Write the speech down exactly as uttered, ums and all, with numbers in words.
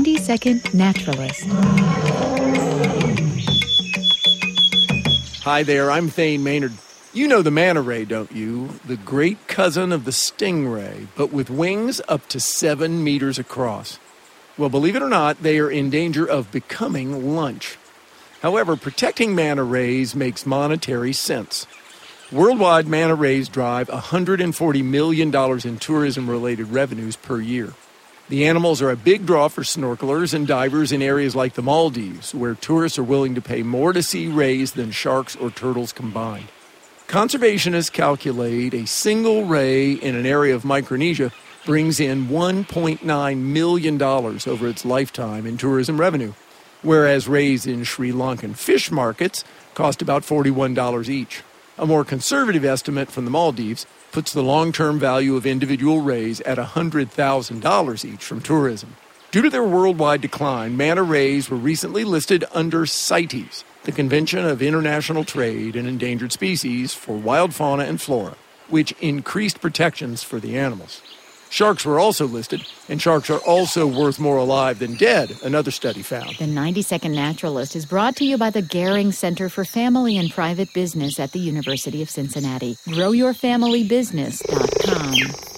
ninety second Naturalist. Hi there, I'm Thane Maynard. You know the manta ray, don't you? The great cousin of the stingray, but with wings up to seven meters across. Well, believe it or not, they are in danger of becoming lunch. However, protecting manta rays makes monetary sense. Worldwide, manta rays drive one hundred forty million dollars in tourism-related revenues per year. The animals are a big draw for snorkelers and divers in areas like the Maldives, where tourists are willing to pay more to see rays than sharks or turtles combined. Conservationists calculate a single ray in an area of Micronesia brings in one point nine million dollars over its lifetime in tourism revenue, whereas rays in Sri Lankan fish markets cost about forty-one dollars each. A more conservative estimate from the Maldives puts the long-term value of individual rays at one hundred thousand dollars each from tourism. Due to their worldwide decline, manta rays were recently listed under CITES, the Convention of International Trade in Endangered Species for Wild Fauna and Flora, which increased protections for the animals. Sharks were also listed, and sharks are also worth more alive than dead, another study found. The ninety second Naturalist is brought to you by the Gehring Center for Family and Private Business at the University of Cincinnati. grow your family business dot com.